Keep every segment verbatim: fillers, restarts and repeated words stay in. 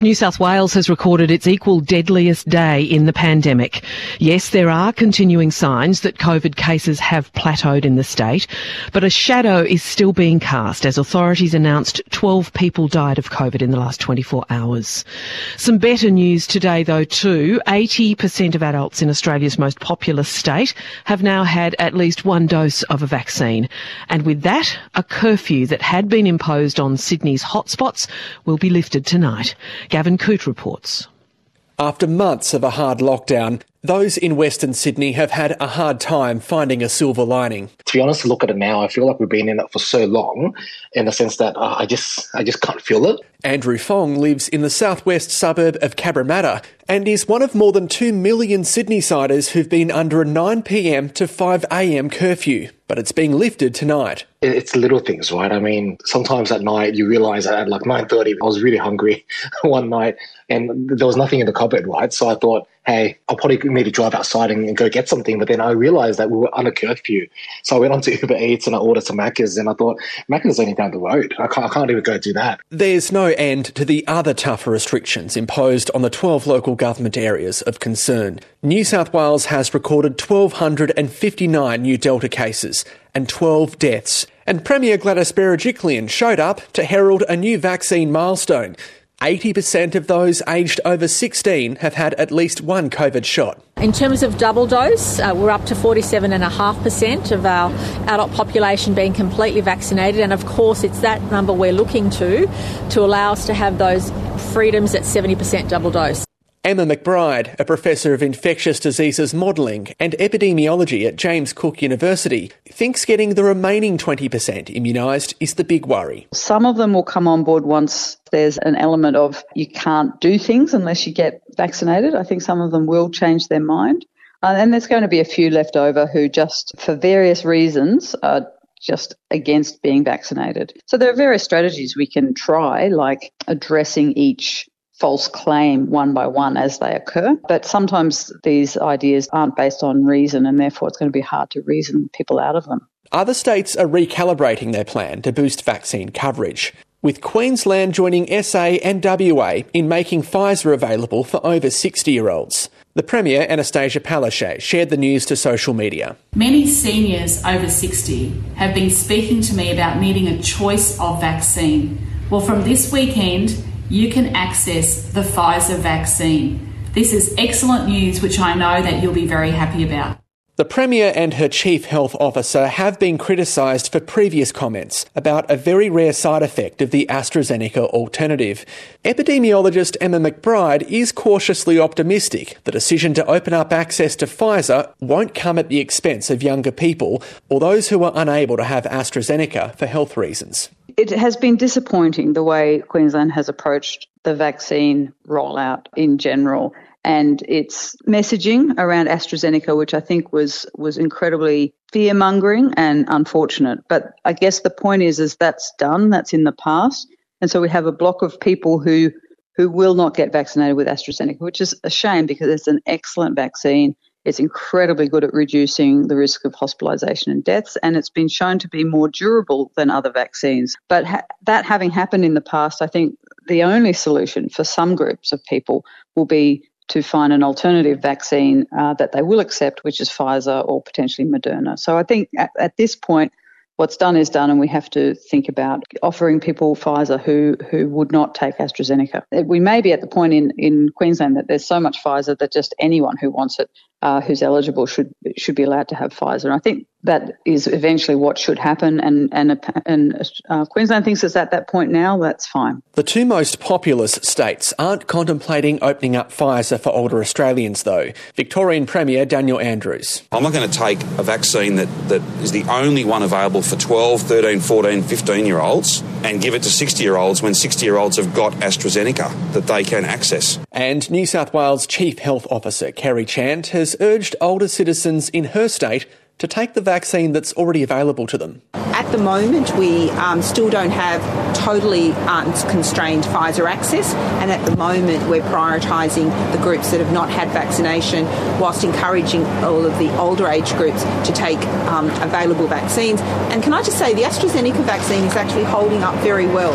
New South Wales has recorded its equal deadliest day in the pandemic. Yes, there are continuing signs that COVID cases have plateaued in the state, but a shadow is still being cast as authorities announced twelve people died of COVID in the last twenty-four hours. Some better news today though too. eighty percent of adults in Australia's most populous state have now had at least one dose of a vaccine. And with that, a curfew that had been imposed on Sydney's hotspots will be lifted tonight. Gavin Coote reports. After months of a hard lockdown, those in Western Sydney have had a hard time finding a silver lining. To be honest, look at it now, I feel like we've been in it for so long in the sense that uh, I just I just can't feel it. Andrew Fong lives in the southwest suburb of Cabramatta and is one of more than two million Sydney-siders who've been under a nine p.m. to five a.m. curfew, but it's being lifted tonight. It's little things, right? I mean, sometimes at night you realise that at like nine thirty I was really hungry one night and there was nothing in the cupboard, right? So I thought, hey, I'll probably need to drive outside and, and go get something. But then I realised that we were under curfew. So I went on to Uber Eats and I ordered some Macca's and I thought, Macca's only down the road. I can't, I can't even go do that. There's no end to the other tougher restrictions imposed on the twelve local government areas of concern. New South Wales has recorded one thousand two hundred fifty-nine new Delta cases and twelve deaths. And Premier Gladys Berejiklian showed up to herald a new vaccine milestone. eighty percent of those aged over sixteen have had at least one COVID shot. In terms of double dose, uh, we're up to forty-seven point five percent of our adult population being completely vaccinated. And of course, it's that number we're looking to, to allow us to have those freedoms at seventy percent double dose. Emma McBride, a professor of infectious diseases modelling and epidemiology at James Cook University, thinks getting the remaining twenty percent immunised is the big worry. Some of them will come on board once there's an element of you can't do things unless you get vaccinated. I think some of them will change their mind. Uh, and there's going to be a few left over who just, for various reasons, are just against being vaccinated. So there are various strategies we can try, like addressing each false claim one by one as they occur. But sometimes these ideas aren't based on reason and therefore it's going to be hard to reason people out of them. Other states are recalibrating their plan to boost vaccine coverage, with Queensland joining S A and W A in making Pfizer available for over sixty-year-olds. The Premier, Anastasia Palaszczuk, shared the news to social media. Many seniors over sixty have been speaking to me about needing a choice of vaccine. Well, from this weekend, you can access the Pfizer vaccine. This is excellent news, which I know that you'll be very happy about. The Premier and her Chief Health Officer have been criticised for previous comments about a very rare side effect of the AstraZeneca alternative. Epidemiologist Emma McBride is cautiously optimistic the decision to open up access to Pfizer won't come at the expense of younger people or those who are unable to have AstraZeneca for health reasons. It has been disappointing the way Queensland has approached the vaccine rollout in general and its messaging around AstraZeneca, which I think was was incredibly fear-mongering and unfortunate. But I guess the point is, is that's done, that's in the past. And so we have a block of people who, who will not get vaccinated with AstraZeneca, which is a shame because it's an excellent vaccine. It's incredibly good at reducing the risk of hospitalisation and deaths, and it's been shown to be more durable than other vaccines. But ha- that having happened in the past, I think the only solution for some groups of people will be to find an alternative vaccine uh, that they will accept, which is Pfizer or potentially Moderna. So I think at, at this point, what's done is done, and we have to think about offering people Pfizer who, who would not take AstraZeneca. We may be at the point in, in Queensland that there's so much Pfizer that just anyone who wants it, uh, who's eligible, should should be allowed to have Pfizer. And I think that is eventually what should happen, and and, and uh, Queensland thinks it's at that point now. That's fine. The two most populous states aren't contemplating opening up Pfizer for older Australians, though. Victorian Premier Daniel Andrews. I'm not going to take a vaccine that, that is the only one available for twelve, thirteen, fourteen, fifteen-year-olds and give it to sixty-year-olds when sixty-year-olds have got AstraZeneca that they can access. And New South Wales Chief Health Officer Kerry Chant has urged older citizens in her state to take the vaccine that's already available to them. At the moment, we um, still don't have totally unconstrained Pfizer access, and at the moment we're prioritising the groups that have not had vaccination whilst encouraging all of the older age groups to take um, available vaccines. And can I just say, the AstraZeneca vaccine is actually holding up very well.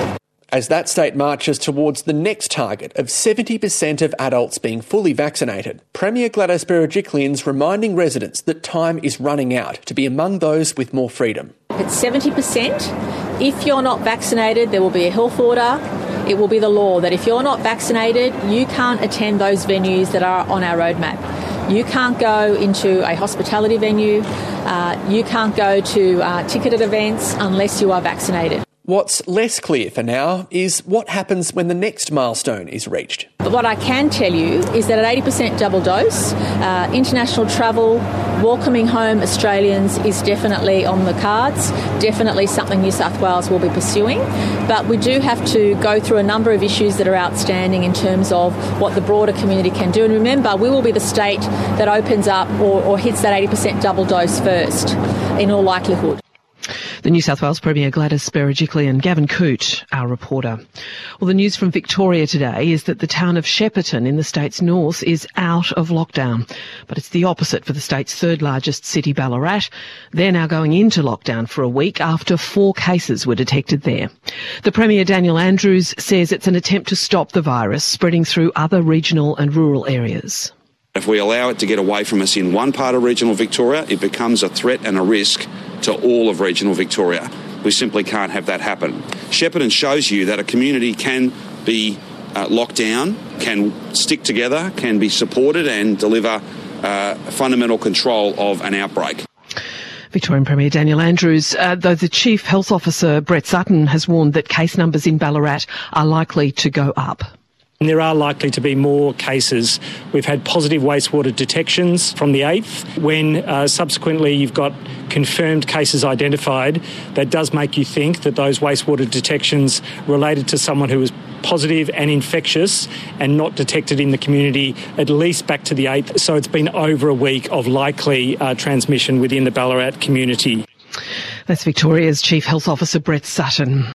As that state marches towards the next target of seventy percent of adults being fully vaccinated, Premier Gladys Berejiklian's reminding residents that time is running out to be among those with more freedom. It's seventy percent. If you're not vaccinated, there will be a health order. It will be the law that if you're not vaccinated, you can't attend those venues that are on our roadmap. You can't go into a hospitality venue. Uh, you can't go to uh, ticketed events unless you are vaccinated. What's less clear for now is what happens when the next milestone is reached. But what I can tell you is that at eighty percent double dose, uh, international travel, welcoming home Australians is definitely on the cards, definitely something New South Wales will be pursuing. But we do have to go through a number of issues that are outstanding in terms of what the broader community can do. And remember, we will be the state that opens up or, or hits that eighty percent double dose first, in all likelihood. The New South Wales Premier Gladys Berejiklian, Gavin Coote, our reporter. Well, the news from Victoria today is that the town of Shepparton in the state's north is out of lockdown. But it's the opposite for the state's third largest city, Ballarat. They're now going into lockdown for a week after four cases were detected there. The Premier, Daniel Andrews, says it's an attempt to stop the virus spreading through other regional and rural areas. If we allow it to get away from us in one part of regional Victoria, it becomes a threat and a risk to all of regional Victoria. We simply can't have that happen. Shepparton shows you that a community can be uh, locked down, can stick together, can be supported and deliver uh, fundamental control of an outbreak. Victorian Premier Daniel Andrews, uh, though the Chief Health Officer Brett Sutton has warned that case numbers in Ballarat are likely to go up. And there are likely to be more cases. We've had positive wastewater detections from the eighth. When uh, subsequently you've got confirmed cases identified, that does make you think that those wastewater detections related to someone who was positive and infectious and not detected in the community, at least back to the eighth. So it's been over a week of likely uh, transmission within the Ballarat community. That's Victoria's Chief Health Officer Brett Sutton.